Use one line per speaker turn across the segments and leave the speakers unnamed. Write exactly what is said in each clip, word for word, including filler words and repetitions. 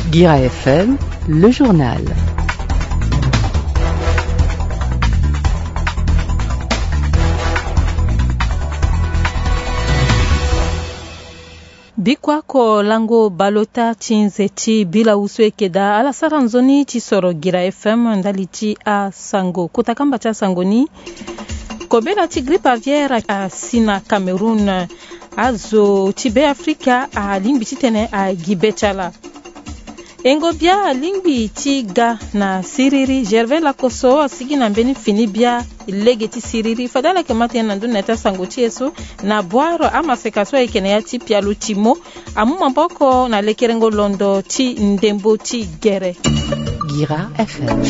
Guira F M, le journal.
Bikwako lango balota chinzeti bila uswe keda ala saranzoni chisoro Guira F M ndali chi a sango kutakamba cha sangoni kobela ti grippe aviaire a sina Cameroun azo tibe Afrika a limbi titene a gibechala engobia limbi tiga na siriri Gervais Lakoso asigi na mbeni finibia legeti siriri fadala ke maten na nduna ta sangoti eso na boiro ama sekaso ekene ya ti pialu timo amu mamboko na lekerengo londo ti ndembo ti gere
Guira F M.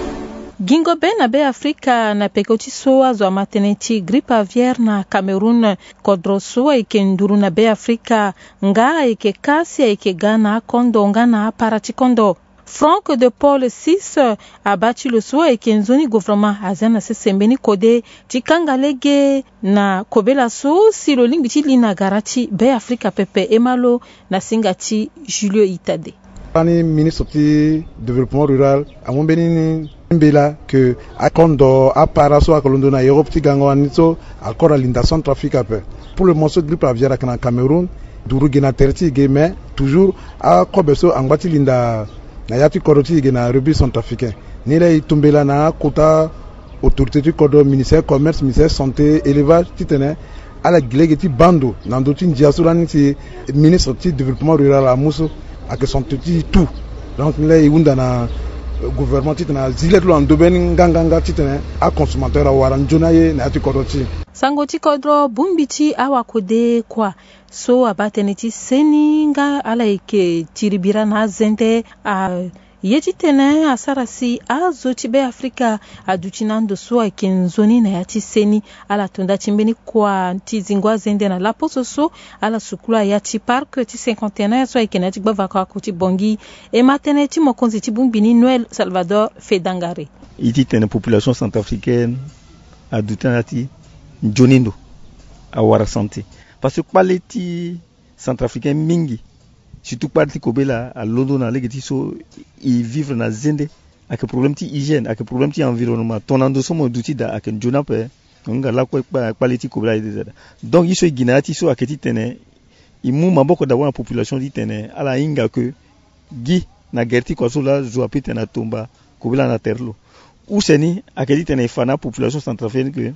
Gingo be na be Afrika na pekoti so azo amateneti grippe aviaire na Cameroun kodro so eke nduru na be Afrika nga eke kasi eke gana kondo nga na parati kondo. Franck de Paul six a battu le soin et kenzoni gouvernement azana se sembeni kode tikanga lege na kobela so si lo limbi ti lina garati be Afrika pepe emalo na singati Julio Itade.
Pani ministre du développement rural a mombeni mbela que akondo aparaso akolondo na Europe ti gango anito akora linda Centrafrique pe pour le morceau de grippe aviaire na Cameroun duru gena terti game toujours a kobeso angwati linda na yati koroti gena République centrafricaine ni la itumbela na kota autorité du kodo ministère commerce ministère santé élevage titene ala glegeti bando na ndoti ndiasurani ti ministre du développement rural a muso ak santé tout donc là iunda na gouvernement titana zilet lo ndobeni nganganga titana a consommateur a waranjona ye na yati koroti
sangoti kodro bumbiti awakode kwa so abateneti seninga ala ike tiribira na zente a yeti tene asarasi azo tibe Afrika aduchinando so ekenzoni na yati seni ala tonda chimbeni kwa tizingwa zende na la poso so ala sukula yati park ti cinquante et un so ekenati bava kwa kuti bongi e mateneti mokonzi ti bumbini Noël Salvador Fedangare
iti tene population centrafricaine adutanati njonindo awara santé parce que paleti centrafricain mingi surtout parti kobela à Londres na legeti so i vivre na zende avec problème ti hygiène avec problème ti environnement tonando so mo duti da avec jona pe nga la ko paleti kobela de donc iso ginati so aketi tene imu maboko da wana population di tene ala inga que gi na gerti ko so la zo apite na tomba kobela na terlo ou seni aketi tene fana population centrafricaine que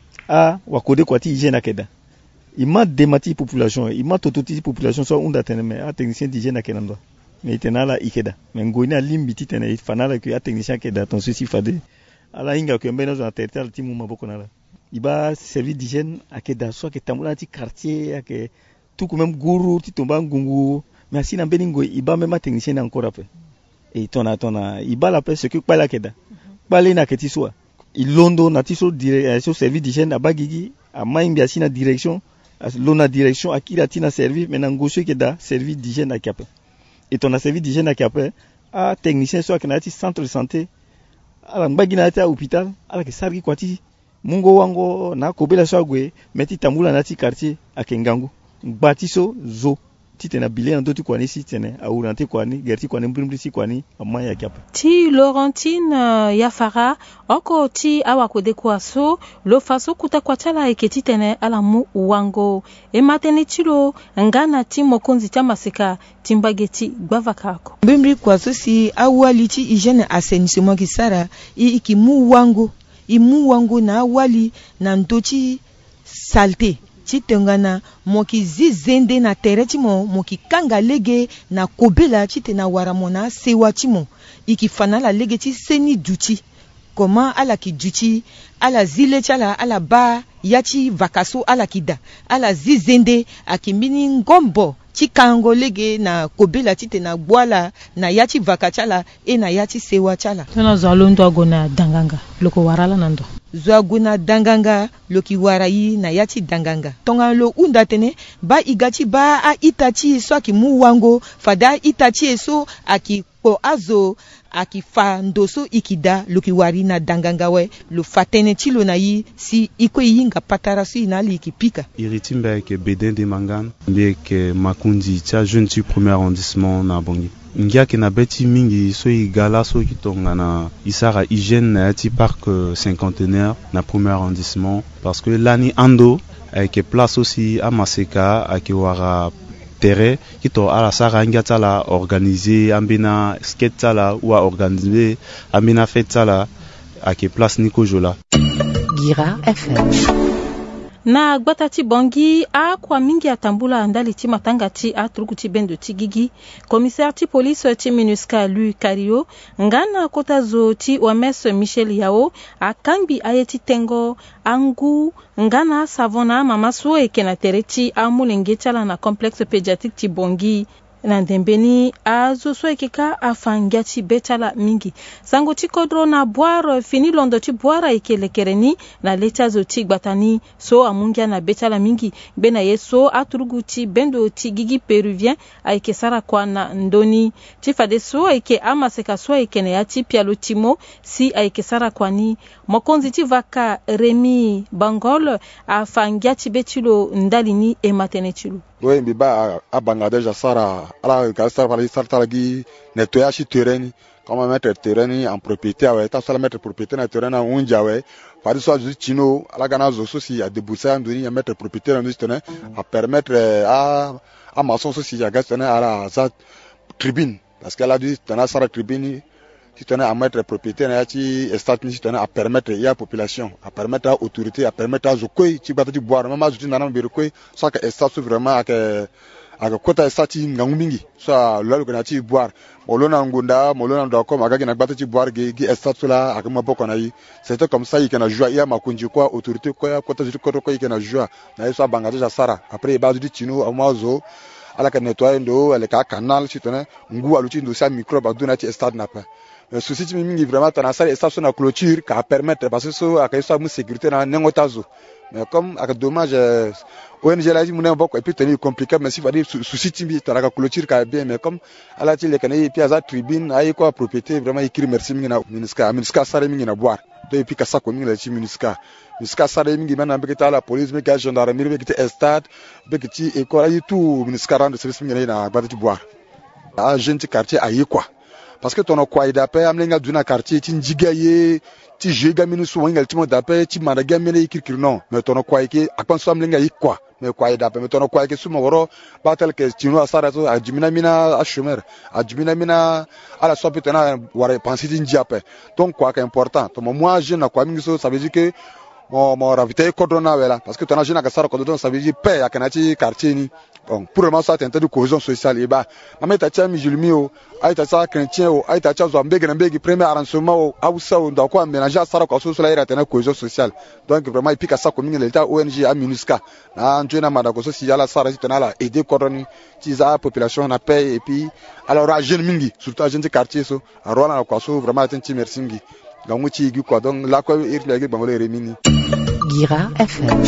a wakode ko ti hygiène akeda ima demati population ima tototi population so unda teneme a technicien d'hygiène akenando mais tenala ikeda mais ngoni alimbiti tene fanala que a technicien keda ton ceci fade ala inga que mbena zo territoire ti muma boko nala iba service d'hygiène akeda so ke tamula ti quartier ake tout comme même guru ti tomba ngungu mais asina beningo iba même technicien encore après et tona tona iba la pese que pala keda pala na keti so ilondo na ti so direction service d'hygiène abagigi a maimbi asina direction l'on a direction à qui la tina servi maintenant gauche qui da service d'hygiène à Cap et ton a service d'hygiène à Cap a technicien soit que na ti centre de santé ala mbagina ta hôpital ala ke sargi kwati mungo wango na kobela so agwe meti tambula na ti quartier akengangu batiso zo titena bilé en doti kwani si tene a urante kwani gerti kwani mbrimri si kwani amma ya Cap
ti Laurentine uh, Yafara oko ti awakode kwaso lo faso kuta kwachala eketi tene ala mu wango e matene chilo ngana ti mokonzi ta maseka timbageti gbavakako
mbrimri kwaso si awali ti hygiène assainissement kisara i ikimu wango imu wango na awali na ndoti salté chitengana moki zizende na tereti mo moki kanga lege na kobela chite na waramona sewa chimo ikifana la lege ti seni duti comment ala ki duti ala zile chala ala ba yachi vakaso ala kida ala zizende akimini ngombo chikango lege na kobela chite na bwala na yachi vakachala e na yachi sewa chala
tuna zalondo agona danganga loko warala nando
Zuaguna danganga loki warayi na yati danganga tonga lo unda tene ba igati ba a itachi so aki mu wango fada itachi eso aki po azo aki fa ndoso ikida loki wari na danganga we lo fatene chilo na yi si iko yinga patara si na li ikipika
iritimba ke beden de mangan de ke makundi cha jeune tu premier arrondissement na bongi ngia kina beti mingi so igala so kitongana isara hygiène na ti parc cinquantenaire na premier arrondissement parce que lani ando avec place aussi à Maseka avec wara terre kito ala sara ngia tala organiser ambina skate tala ou à organiser ambina fête tala avec place Nico Jola
Gira F M.
Na gbata ti bongi a kwa mingi atambula andali ti matanga ti atruku ti bendo ti gigi commissaire ti police ti MINUSCA lui Cario ngana kota zo ti O M S Michel Yao akambi aye ti tengo angu ngana savona mama so e kena tere ti amulenge tala na complexe pédiatrique ti bongi na ndembeni azo so ekeka afangia ti betala mingi sango ti kodro na boire fini londo ti boire ekelekereni na leta zo ti gbatani so amungia na betala mingi bena yeso aturugu ti bendo ti gigi péruvien aike sara kwa na ndoni ti fade so aike amaseka so ekene ya ti pialo timo si aike sara kwa ni mokonzi ti vaka Remi Bangol afangia ti betilo ndalini e matene tilo
oui mbi ba a Bangladesh sara ala ka sara pali sarta gi nettoyage terrain comment mettre terrain en propriété ouais ta sala mettre propriété na terrain na unja ouais pari so ju chino ala gana zo so si a débousser ndoni ya mettre propriété na terrain à permettre à à maçon so si ya gastana ala za tribune parce qu'elle a dit tana sara tribune qui tenait à mettre propriété na ci état ni tenait à permettre ya population à permettre à autorité à permettre à zokoi ci bata ci boire même azuti na na mbere koi ça que état so vraiment que aka kota état ci ngangu mingi ça lolo ko na ci boire molona ngunda molona ndo ko magaga na bata ci boire gi gi état so la aka maboko na yi c'était comme ça il kana joie ya makunji quoi autorité quoi kota zuti ko ko ikana joie na so Bangladesh sara après ba zuti chino amazo ala ka nettoyer ndo ala ka canal ci tenait ngu aluti ndo sa microbe aduna ci état na pas le souci ti mingi vraiment tana sara station na clôture ka permettre parce que so aka so mu sécurité na nengotazo mais comme aka dommage O N G la ji mu ne boko et puis tenir compliqué mais si va dire souci ti bi tana ka clôture ka bien mais comme ala ti le kanai puis aza tribune ay quoi propriété vraiment écrit merci mingi na MINUSCA MINUSCA sara mingi na boire de puis ka sa ko mingi la ti MINUSCA MINUSCA sara mingi maintenant be ta la police be ka gendarmerie be ki stade be ki école ay tout MINUSCA rendre service mingi na ba ti boire a jeune ti quartier ayi quoi parce que ton quoi d'après amlenga duna quartier ti njigaye ti jega minu so wangal ti mo d'après ti managa mene ikirkir non mais ton quoi ke akpan so amlenga yi quoi mais quoi d'après mais ton quoi ke suma woro batel ke tino asara so a jimina mina a chômeur a jimina mina ala so petena wara penser ti njiape donc quoi que important to moi jeune na quoi mingi so ça veut dire que mo mo raviter cordona wela parce que ton jeune na sara cordon ça veut dire paix akanati quartier ni bon pour le moment ça tente de cohésion sociale et ba mameta cha musulmi o aita sa chrétien o aita cha zo mbege na mbege premier arrangement o ausa o ndako ménager sara ko so la ira tena cohésion sociale donc vraiment ipika sa ko mingi l'état O N G a MINUSCA na njena madako so si yala sara tena la aider cordoni ti za population na paix et puis alors a jeune mingi surtout a jeune quartier so a rona ko so vraiment tenti merci mingi ngamuti gi ko donc la ko irlege bangole remini
Gira F M.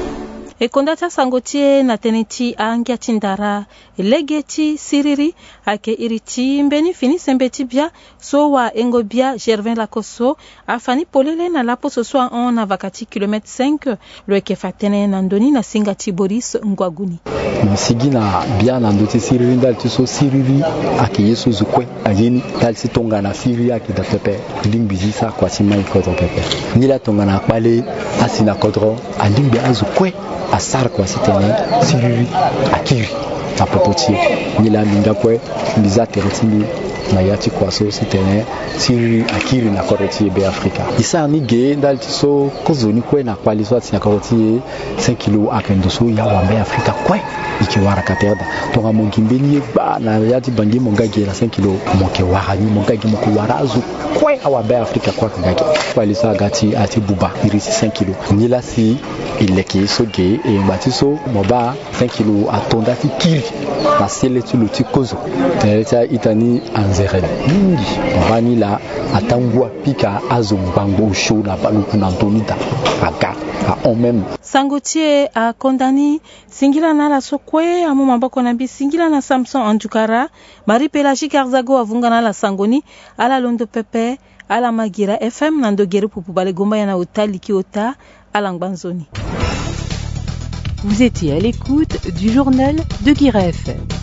E kondata sangotie na teneti angia tindara lege ti siriri ake iriti mbeni fini sembeti bia so wa engo bia Gervin Lakoso afani polele na lapo so so on na vakati kilomètre cinq lo eke fatene na ndoni na singa ti Boris Ngwaguni
msigi na bia na ndoti siriri ndal ti so siriri ake yeso zukwe ageni dal si tonga na siriri ake da pepe ding bizisa kwa si mai ko pepe ni la tonga na pale asina kodro ading azukwe asar kwa sitene siriri akiri apopoti ni la minga kwe biza teretini na yati kwa so sitene siriri akiri na koroti be Afrika isa ni ge ndal tiso kozoni kwe na kwali so tina koroti cinq kilos akendo so ya wa be Afrika kwe ikiwara katerda tonga mongimbeni ba na yati bangi mongage na cinq kilos monke wara ni mongage mokuwara azu kwe awa be Afrika kwa kangake kwali sa gati ati buba irisi cinq kilos ni la si ileki so ge e batiso moba cinq kilos atonda ti kiri na sele tu luti kozo teleta itani anzere mingi mbani la atangwa pika azumbango show na baluku na tonita aga a en même
sangotie a kondani singila na la sokwe amu mabako na bi singila na Samson Anjukara Marie Pelagie Karzago avunga na la sangoni ala londo pepe ala magira F M na ndogere pupu bale gomba yana otali kiota ala ngbanzoni.
Vous étiez à l'écoute du journal de Gira F M.